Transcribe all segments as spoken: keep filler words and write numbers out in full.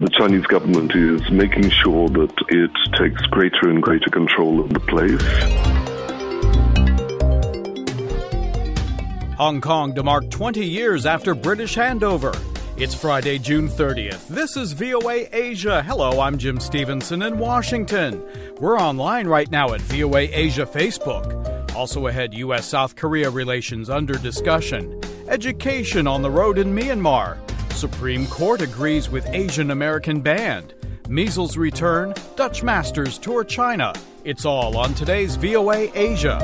The Chinese government is making sure that it takes greater and greater control of the place. Hong Kong to mark twenty years after British handover. It's Friday, June thirtieth. This is V O A Asia. Hello, I'm Jim Stevenson in Washington. We're online right now at V O A Asia Facebook. Also ahead, U S South Korea relations under discussion. Education on the road in Myanmar. Supreme Court agrees with Asian American band. Measles return. Dutch Masters tour China. It's all on today's V O A Asia.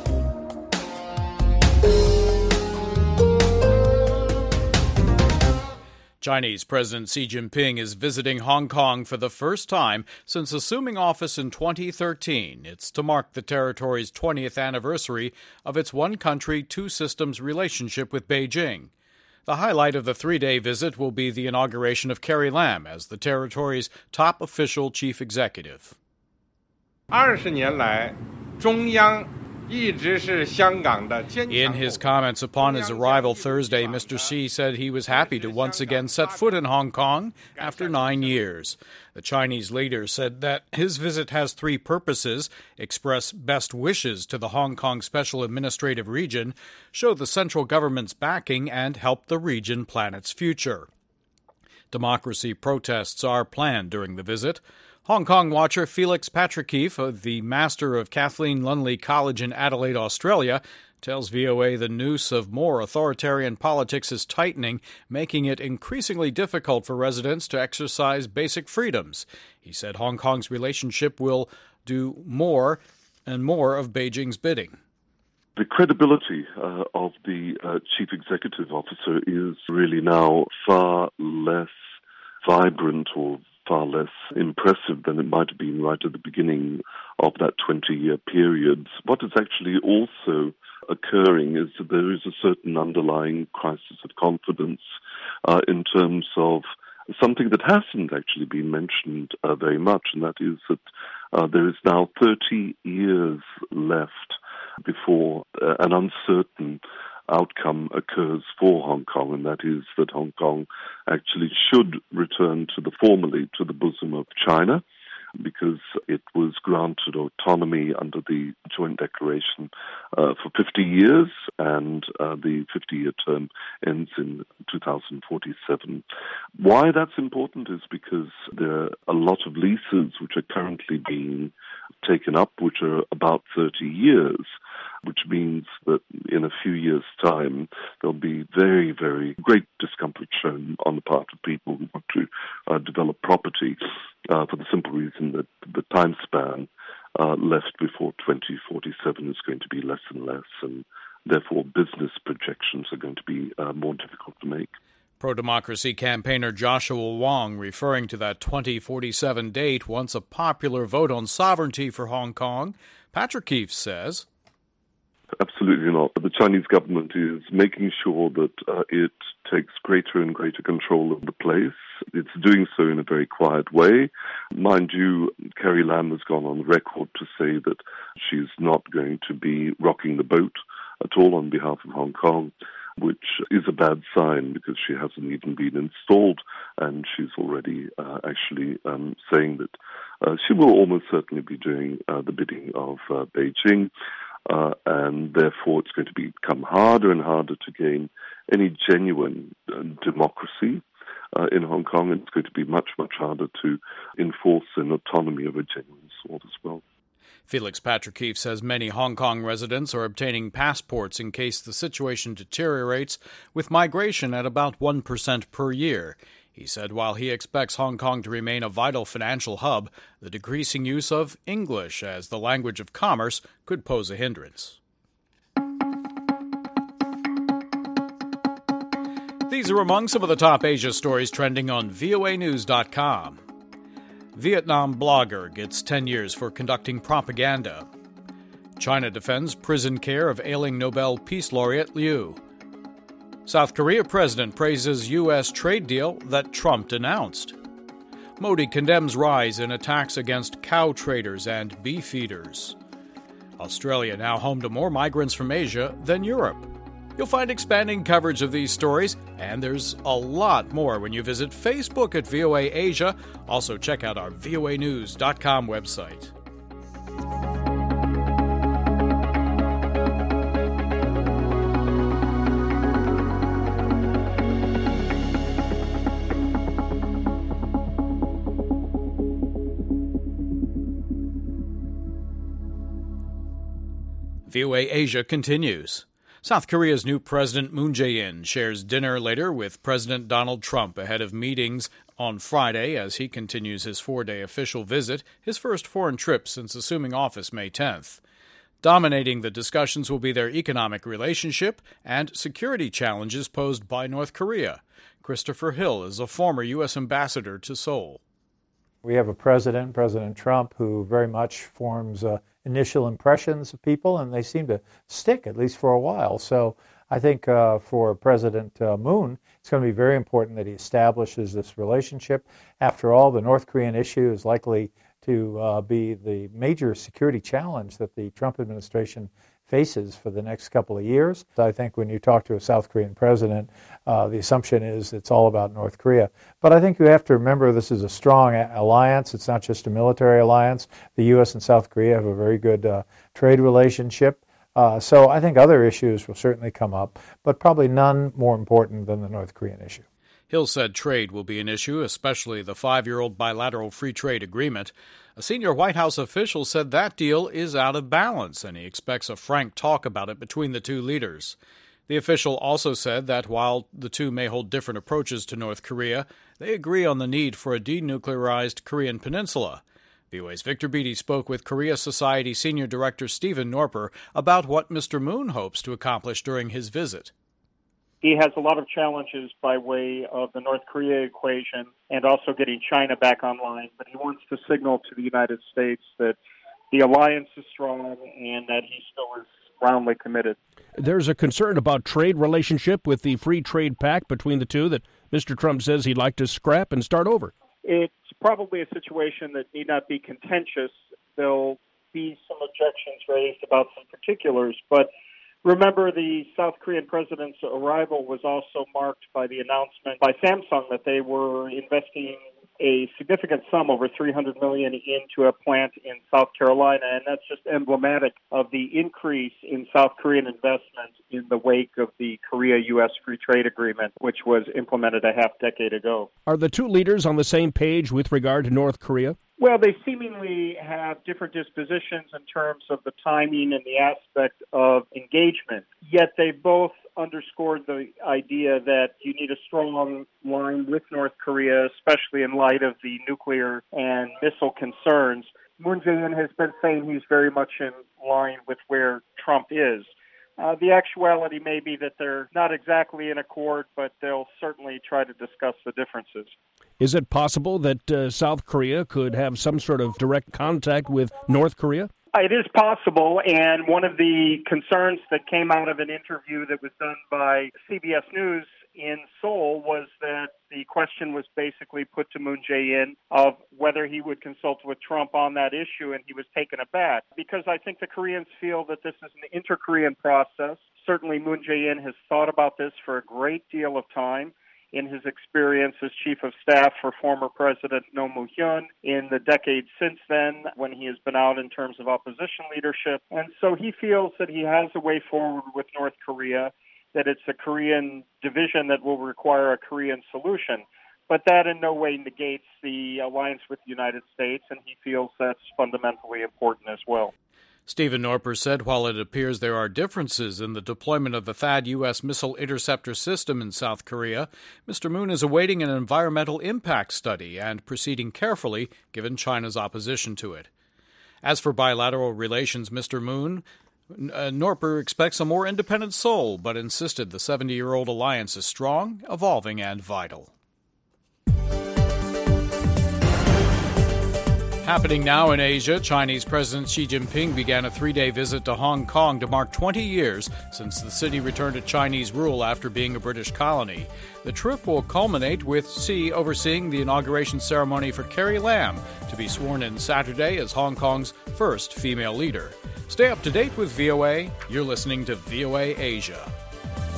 Chinese President Xi Jinping is visiting Hong Kong for the first time since assuming office in twenty thirteen. It's to mark the territory's twentieth anniversary of its one-country, two-systems relationship with Beijing. The highlight of the three-day visit will be the inauguration of Carrie Lam as the territory's top official chief executive. 二十年来，中央 In his comments upon his arrival Thursday, Mister Xi said he was happy to once again set foot in Hong Kong after nine years. The Chinese leader said that his visit has three purposes: express best wishes to the Hong Kong Special Administrative Region, show the central government's backing, and help the region plan its future. Democracy protests are planned during the visit. Hong Kong watcher Felix Patrickieff, the master of Kathleen Lunley College in Adelaide, Australia, tells V O A the noose of more authoritarian politics is tightening, making it increasingly difficult for residents to exercise basic freedoms. He said Hong Kong's relationship will do more and more of Beijing's bidding. The credibility uh, of the uh, chief executive officer is really now far less vibrant or far less impressive than it might have been right at the beginning of that twenty-year period. What is actually also occurring is that there is a certain underlying crisis of confidence uh, in terms of something that hasn't actually been mentioned uh, very much, and that is that uh, there is now thirty years left before uh, an uncertain outcome occurs for Hong Kong, and that is that Hong Kong actually should return to the formally to the bosom of China, because it was granted autonomy under the Joint Declaration uh, for fifty years, and uh, the fifty-year term ends in two thousand forty-seven. Why that's important is because there are a lot of leases which are currently being taken up, which are about thirty years, which means that in a few years' time, there'll be very, very great discomfort shown on the part of people who want to uh, develop property uh, for the simple reason that the time span uh, left before twenty forty-seven is going to be less and less, and therefore business projections are going to be uh, more difficult to make. Pro-democracy campaigner Joshua Wong referring to that twenty forty-seven date once a popular vote on sovereignty for Hong Kong. Patrickieff says, absolutely not. The Chinese government is making sure that uh, it takes greater and greater control of the place. It's doing so in a very quiet way. Mind you, Carrie Lam has gone on record to say that she's not going to be rocking the boat at all on behalf of Hong Kong, which is a bad sign because she hasn't even been installed, and she's already uh, actually um, saying that uh, she will almost certainly be doing uh, the bidding of uh, Beijing. Uh, and therefore it's going to become harder and harder to gain any genuine uh, democracy uh, in Hong Kong, and it's going to be much, much harder to enforce an autonomy of a genuine sort as well. Felix Patrickieff says many Hong Kong residents are obtaining passports in case the situation deteriorates, with migration at about one percent per year. He said while he expects Hong Kong to remain a vital financial hub, the decreasing use of English as the language of commerce could pose a hindrance. These are among some of the top Asia stories trending on V O A news dot com. Vietnam blogger gets ten years for conducting propaganda. China defends prison care of ailing Nobel Peace Laureate Liu. South Korea president praises U S trade deal that Trump announced. Modi condemns rise in attacks against cow traders and beef eaters. Australia now home to more migrants from Asia than Europe. You'll find expanding coverage of these stories, and there's a lot more when you visit Facebook at V O A Asia. Also, check out our V O A news dot com website. V O A Asia continues. South Korea's new President Moon Jae-in shares dinner later with President Donald Trump ahead of meetings on Friday as he continues his four-day official visit, his first foreign trip since assuming office May tenth. Dominating the discussions will be their economic relationship and security challenges posed by North Korea. Christopher Hill is a former U S ambassador to Seoul. We have a president, President Trump, who very much forms uh, initial impressions of people, and they seem to stick, at least for a while. So I think uh, for President uh, Moon, it's going to be very important that he establishes this relationship. After all, the North Korean issue is likely to uh, be the major security challenge that the Trump administration faces for the next couple of years. I think when you talk to a South Korean president, uh, the assumption is it's all about North Korea. But I think you have to remember this is a strong alliance. It's not just a military alliance. The U S and South Korea have a very good uh, trade relationship. Uh, so I think other issues will certainly come up, but probably none more important than the North Korean issue. Hill said trade will be an issue, especially the five-year-old bilateral free trade agreement. A senior White House official said that deal is out of balance, and he expects a frank talk about it between the two leaders. The official also said that while the two may hold different approaches to North Korea, they agree on the need for a denuclearized Korean peninsula. V O A's Victor Beattie spoke with Korea Society Senior Director Stephen Norper about what Mister Moon hopes to accomplish during his visit. He has a lot of challenges by way of the North Korea equation and also getting China back online, but he wants to signal to the United States that the alliance is strong and that he still is roundly committed. There's a concern about trade relationship with the free trade pact between the two that Mister Trump says he'd like to scrap and start over. It's probably a situation that need not be contentious. There'll be some objections raised about some particulars, but remember, the South Korean president's arrival was also marked by the announcement by Samsung that they were investing a significant sum, over three hundred million dollars, into a plant in South Carolina, and that's just emblematic of the increase in South Korean investment in the wake of the Korea-U S Free Trade Agreement, which was implemented a half decade ago. Are the two leaders on the same page with regard to North Korea? Well, they seemingly have different dispositions in terms of the timing and the aspect of engagement, yet they both underscored the idea that you need a strong line with North Korea, especially in light of the nuclear and missile concerns. Moon Jae-in has been saying he's very much in line with where Trump is. Uh, the actuality may be that they're not exactly in accord, but they'll certainly try to discuss the differences. Is it possible that uh, South Korea could have some sort of direct contact with North Korea? It is possible, and one of the concerns that came out of an interview that was done by C B S News in Seoul was that the question was basically put to Moon Jae-in of whether he would consult with Trump on that issue, and he was taken aback. Because I think the Koreans feel that this is an inter-Korean process. Certainly Moon Jae-in has thought about this for a great deal of time. In his experience as chief of staff for former President Roh Moo-hyun in the decades since then, when he has been out in terms of opposition leadership. And so he feels that he has a way forward with North Korea, that it's a Korean division that will require a Korean solution. But that in no way negates the alliance with the United States, and he feels that's fundamentally important as well. Stephen Norper said while it appears there are differences in the deployment of the THAAD U S missile interceptor system in South Korea, Mister Moon is awaiting an environmental impact study and proceeding carefully given China's opposition to it. As for bilateral relations, Mister Moon, uh, Norper expects a more independent Seoul, but insisted the seventy-year-old alliance is strong, evolving, and vital. Happening now in Asia, Chinese President Xi Jinping began a three-day visit to Hong Kong to mark twenty years since the city returned to Chinese rule after being a British colony. The trip will culminate with Xi overseeing the inauguration ceremony for Carrie Lam to be sworn in Saturday as Hong Kong's first female leader. Stay up to date with V O A. You're listening to V O A Asia.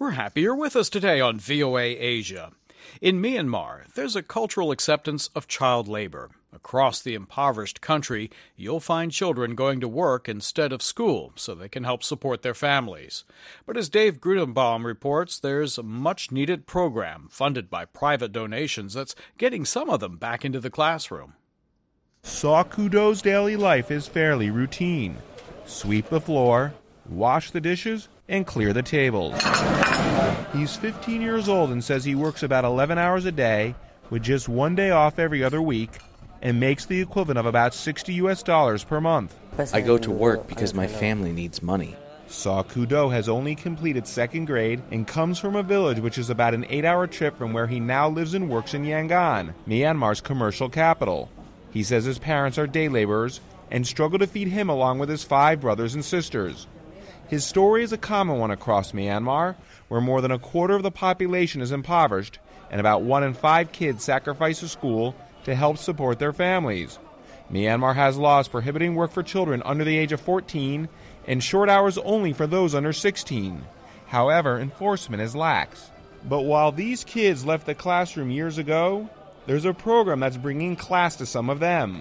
We're happy you're with us today on V O A Asia. In Myanmar, there's a cultural acceptance of child labor. Across the impoverished country, you'll find children going to work instead of school so they can help support their families. But as Dave Grunebaum reports, there's a much-needed program funded by private donations that's getting some of them back into the classroom. Saw Kudo's daily life is fairly routine. Sweep the floor, wash the dishes, and clear the tables. He's fifteen years old and says he works about eleven hours a day with just one day off every other week and makes the equivalent of about sixty U S dollars per month. I go to work because my family needs money. Saw Kudo has only completed second grade and comes from a village which is about an eight-hour trip from where he now lives and works in Yangon, Myanmar's commercial capital. He says his parents are day laborers and struggle to feed him along with his five brothers and sisters. His story is a common one across Myanmar, where more than a quarter of the population is impoverished and about one in five kids sacrifice a school to help support their families. Myanmar has laws prohibiting work for children under the age of fourteen and short hours only for those under sixteen. However, enforcement is lax. But while these kids left the classroom years ago, there's a program that's bringing class to some of them.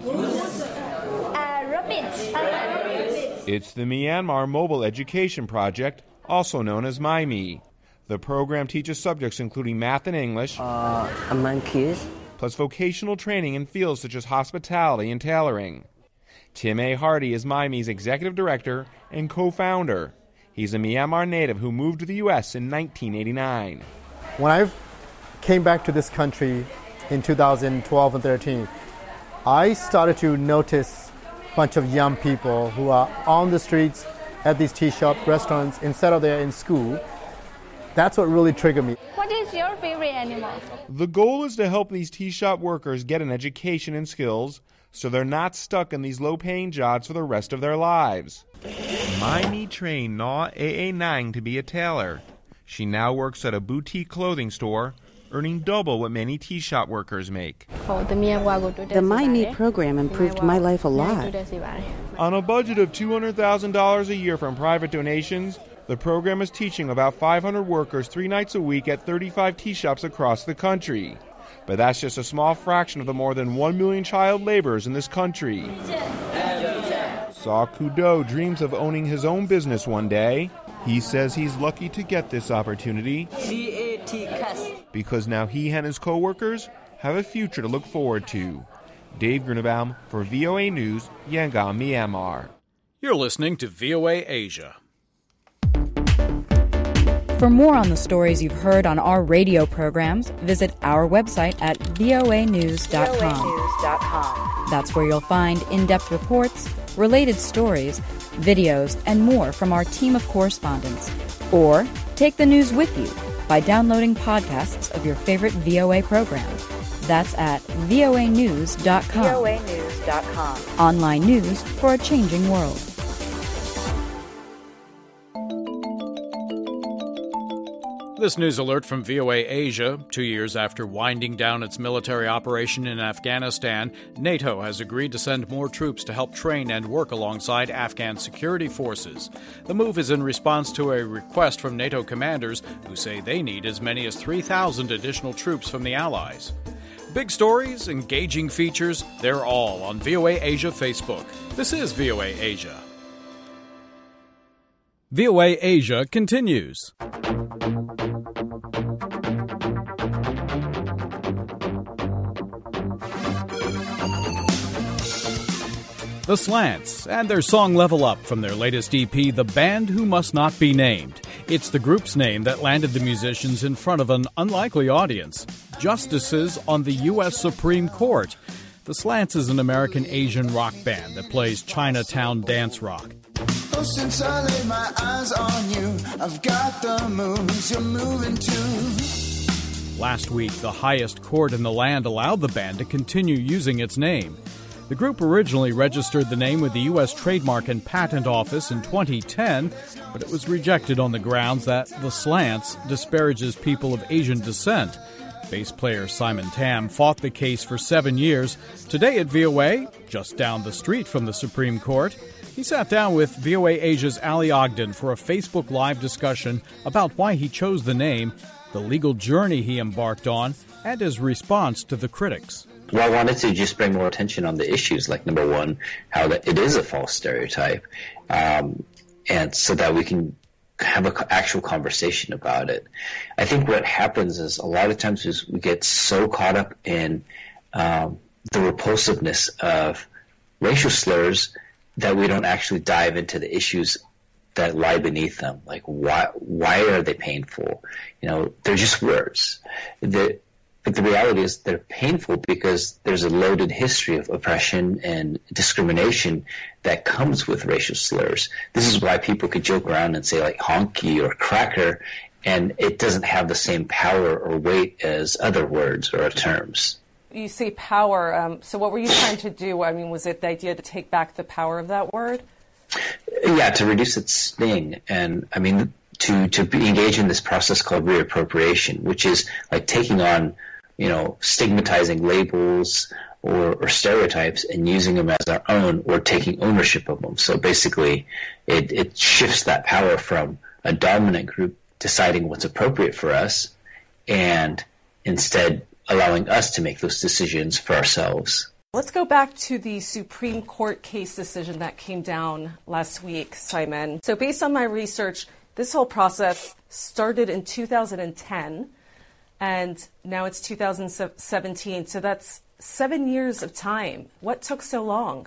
It's the Myanmar Mobile Education Project, also known as MyMe. The program teaches subjects including math and English, uh, among kids, plus vocational training in fields such as hospitality and tailoring. Tim A. Hardy is MyMe's executive director and co-founder. He's a Myanmar native who moved to the U S in nineteen eighty-nine. When I came back to this country in two thousand twelve and thirteen, I started to notice a bunch of young people who are on the streets at these tea shop restaurants instead of they're in school. That's what really triggered me. What is your favorite animal? The goal is to help these tea shop workers get an education and skills so they're not stuck in these low-paying jobs for the rest of their lives. MyMe trained Na A A Nang to be a tailor. She now works at a boutique clothing store, earning double what many tea shop workers make. The MyMe program improved my life a lot. On a budget of two hundred thousand dollars a year from private donations, the program is teaching about five hundred workers three nights a week at thirty-five tea shops across the country. But that's just a small fraction of the more than one million child laborers in this country. Saw Kudo dreams of owning his own business one day. He says he's lucky to get this opportunity because now he and his co-workers have a future to look forward to. Dave Grunebaum for V O A News, Yangon, Myanmar. You're listening to V O A Asia. For more on the stories you've heard on our radio programs, visit our website at V O A news dot com. That's where you'll find in-depth reports, related stories, videos, and more from our team of correspondents. Or take the news with you by downloading podcasts of your favorite V O A program. That's at V O A news dot com. V O A news dot com. Online news for a changing world. This news alert from V O A Asia. Two years after winding down its military operation in Afghanistan, NATO has agreed to send more troops to help train and work alongside Afghan security forces. The move is in response to a request from NATO commanders who say they need as many as three thousand additional troops from the Allies. Big stories, engaging features, they're all on V O A Asia Facebook. This is V O A Asia. V O A Asia continues. The Slants, and their song Level Up from their latest E P, The Band Who Must Not Be Named. It's the group's name that landed the musicians in front of an unlikely audience, justices on the U S Supreme Court. The Slants is an American Asian rock band that plays Chinatown dance rock. Oh, since I laid my eyes on you, I've got the moves you're moving to. Last week, the highest court in the land allowed the band to continue using its name. The group originally registered the name with the U S Trademark and Patent Office in twenty ten, but it was rejected on the grounds that The Slants disparages people of Asian descent. Bass player Simon Tam fought the case for seven years. Today at V O A, just down the street from the Supreme Court, He sat down with V O A Asia's Ali Ogden for a Facebook Live discussion about why he chose the name, the legal journey he embarked on, and his response to the critics. Well, I wanted to just bring more attention on the issues, like number one, how that it is a false stereotype, um, and so that we can have an actual conversation about it. I think what happens is a lot of times is we get so caught up in um, the repulsiveness of racial slurs that we don't actually dive into the issues that lie beneath them. Like, why why are they painful? You know, they're just words. The, but the reality is they're painful because there's a loaded history of oppression and discrimination that comes with racial slurs. This is why people could joke around and say, like, honky or cracker, and it doesn't have the same power or weight as other words or terms. You say power, um, so what were you trying to do? I mean, was it the idea to take back the power of that word? Yeah, to reduce its sting. And, I mean, to, to be engage in this process called reappropriation, which is like taking on, you know, stigmatizing labels or, or stereotypes and using them as our own or taking ownership of them. So basically, it, it shifts that power from a dominant group deciding what's appropriate for us and instead allowing us to make those decisions for ourselves. Let's go back to the Supreme Court case decision that came down last week, Simon. So based on my research, this whole process started in two thousand ten, and now it's two thousand seventeen. So that's seven years of time. What took so long?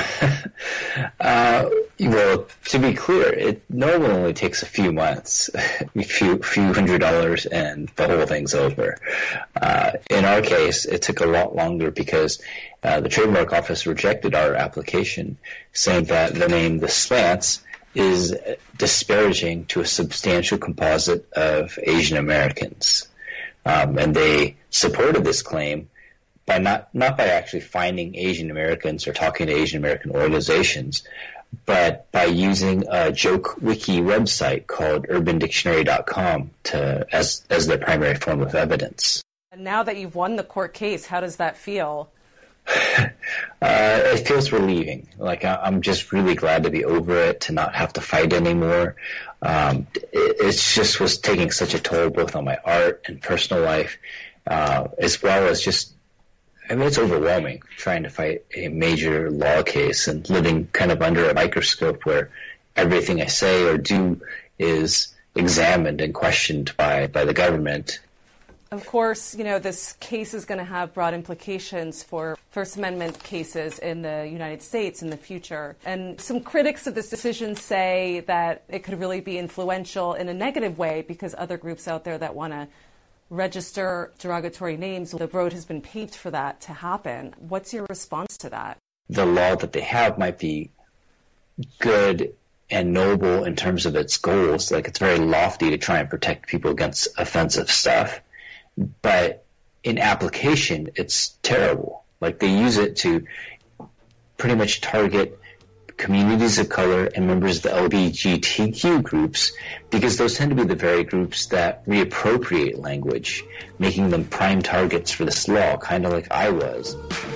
uh, well, to be clear, it normally only takes a few months, a few, few hundred dollars, and the whole thing's over. Uh, in our case, it took a lot longer because uh, the Trademark Office rejected our application, saying that the name The Slants is disparaging to a substantial composite of Asian Americans. Um, and they supported this claim by not, not by actually finding Asian Americans or talking to Asian American organizations, but by using a joke wiki website called urban dictionary dot com to as as their primary form of evidence. And now that you've won the court case, how does that feel? uh, it feels relieving. Like I, I'm just really glad to be over it, to not have to fight anymore. Um, it it's just was taking such a toll both on my art and personal life, uh, as well as just, I mean, it's overwhelming trying to fight a major law case and living kind of under a microscope where everything I say or do is examined and questioned by, by the government. Of course, you know, this case is going to have broad implications for First Amendment cases in the United States in the future. And some critics of this decision say that it could really be influential in a negative way because other groups out there that want to register derogatory names, the road has been paved for that to happen. What's your response to that? The law that they have might be good and noble in terms of its goals. Like, it's very lofty to try and protect people against offensive stuff. But in application, it's terrible. Like, they use it to pretty much target communities of color and members of the L G B T Q groups, because those tend to be the very groups that reappropriate language, making them prime targets for this law, kind of like I was.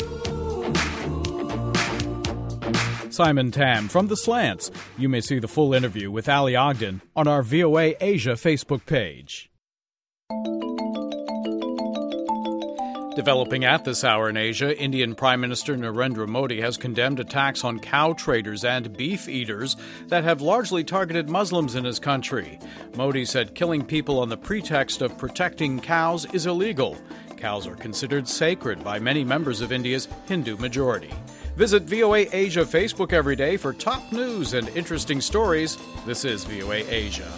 Simon Tam from The Slants. You may see the full interview with Ali Ogden on our V O A Asia Facebook page. Developing at this hour in Asia, Indian Prime Minister Narendra Modi has condemned attacks on cow traders and beef eaters that have largely targeted Muslims in his country. Modi said killing people on the pretext of protecting cows is illegal. Cows are considered sacred by many members of India's Hindu majority. Visit V O A Asia Facebook every day for top news and interesting stories. This is V O A Asia.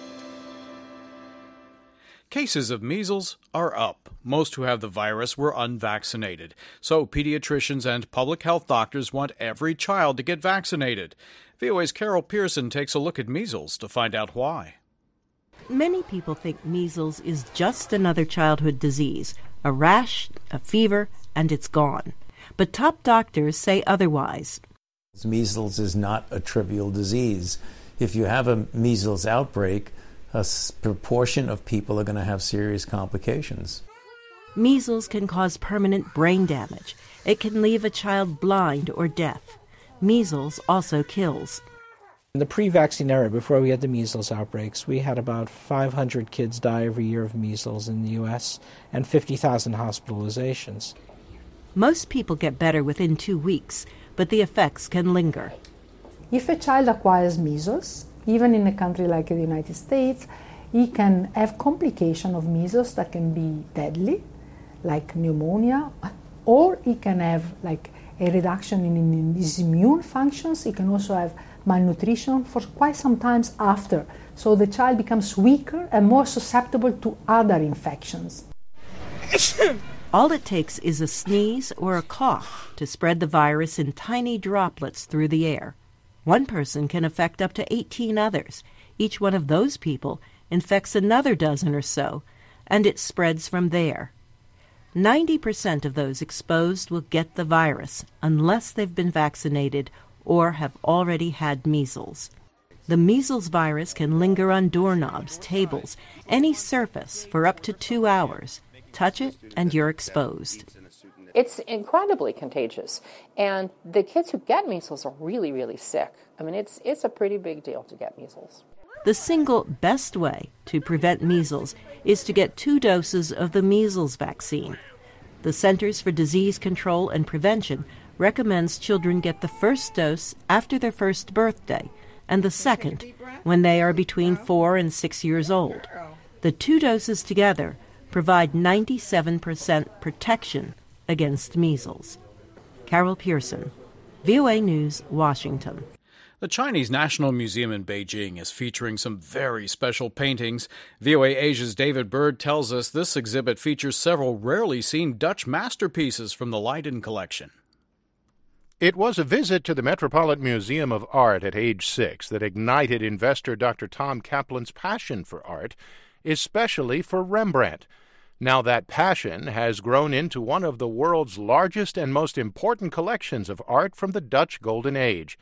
Cases of measles are up. Most who have the virus were unvaccinated. So pediatricians and public health doctors want every child to get vaccinated. V O A's Carol Pearson takes a look at measles to find out why. Many people think measles is just another childhood disease, a rash, a fever, and it's gone. But top doctors say otherwise. Measles is not a trivial disease. If you have a measles outbreak, a proportion of people are going to have serious complications. Measles can cause permanent brain damage. It can leave a child blind or deaf. Measles also kills. In the pre-vaccine era, before we had the measles outbreaks, we had about five hundred kids die every year of measles in the U S and fifty thousand hospitalizations. Most people get better within two weeks, but the effects can linger. If a child acquires measles, even in a country like the United States, he can have complications of measles that can be deadly, like pneumonia, or he can have like a reduction in his immune functions. He can also have malnutrition for quite some time after. So the child becomes weaker and more susceptible to other infections. All it takes is a sneeze or a cough to spread the virus in tiny droplets through the air. One person can affect up to eighteen others. Each one of those people infects another dozen or so, and it spreads from there. ninety percent of those exposed will get the virus unless they've been vaccinated or have already had measles. The measles virus can linger on doorknobs, tables, any surface for up to two hours. Touch it and you're exposed. It's incredibly contagious, and the kids who get measles are really, really sick. I mean, it's it's a pretty big deal to get measles. The single best way to prevent measles is to get two doses of the measles vaccine. The Centers for Disease Control and Prevention recommends children get the first dose after their first birthday and the second when they are between four and six years old. The two doses together provide ninety-seven percent protection against measles. Carol Pearson, V O A News, Washington. The Chinese National Museum in Beijing is featuring some very special paintings. V O A Asia's David Bird tells us this exhibit features several rarely seen Dutch masterpieces from the Leiden collection. It was a visit to the Metropolitan Museum of Art at age six that ignited investor Doctor Tom Kaplan's passion for art, especially for Rembrandt. Now that passion has grown into one of the world's largest and most important collections of art from the Dutch Golden Age.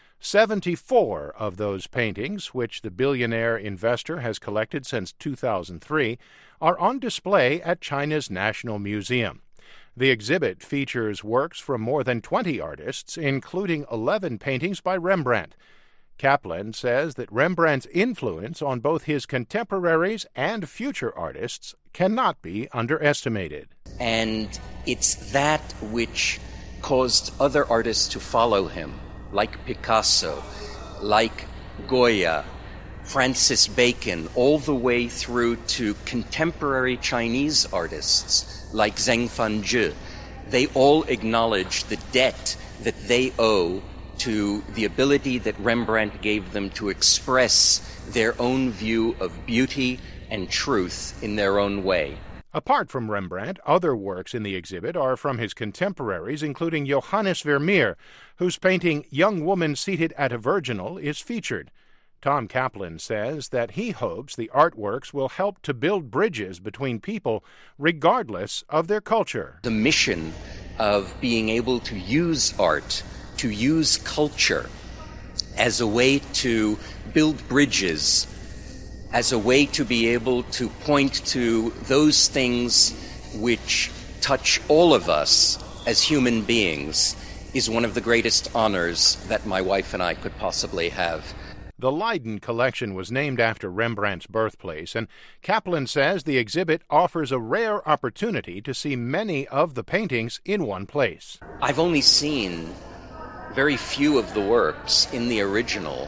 seventy-four of those paintings, which the billionaire investor has collected since two thousand three, are on display at China's National Museum. The exhibit features works from more than twenty artists, including eleven paintings by Rembrandt. Kaplan says that Rembrandt's influence on both his contemporaries and future artists cannot be underestimated. And it's that which caused other artists to follow him, like Picasso, like Goya, Francis Bacon, all the way through to contemporary Chinese artists like Zheng Fanzhi. They all acknowledge the debt that they owe to the ability that Rembrandt gave them to express their own view of beauty and truth in their own way. Apart from Rembrandt, other works in the exhibit are from his contemporaries, including Johannes Vermeer, whose painting Young Woman Seated at a Virginal is featured. Tom Kaplan says that he hopes the artworks will help to build bridges between people, regardless of their culture. The mission of being able to use art, to use culture, as a way to build bridges, as a way to be able to point to those things which touch all of us as human beings, is one of the greatest honors that my wife and I could possibly have. The Leiden collection was named after Rembrandt's birthplace, and Kaplan says the exhibit offers a rare opportunity to see many of the paintings in one place. I've only seen very few of the works in the original,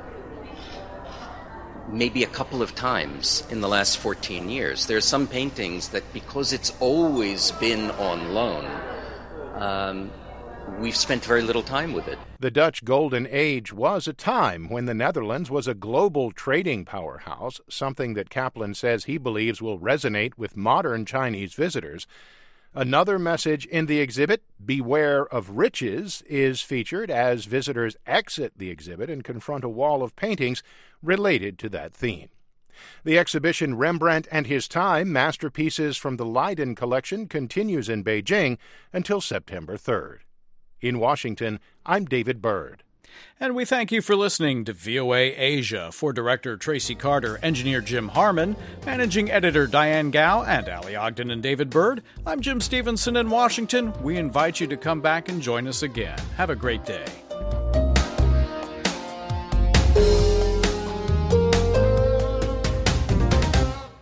maybe a couple of times in the last fourteen years. There are some paintings that, because it's always been on loan, um, we've spent very little time with it. The Dutch Golden Age was a time when the Netherlands was a global trading powerhouse, something that Kaplan says he believes will resonate with modern Chinese visitors. Another message in the exhibit, Beware of Riches, is featured as visitors exit the exhibit and confront a wall of paintings related to that theme. The exhibition Rembrandt and His Time, Masterpieces from the Leiden Collection, continues in Beijing until September third. In Washington, I'm David Bird. And we thank you for listening to V O A Asia. For Director Tracy Carter, Engineer Jim Harmon, Managing Editor Diane Gao, and Ali Ogden and David Bird, I'm Jim Stevenson in Washington. We invite you to come back and join us again. Have a great day.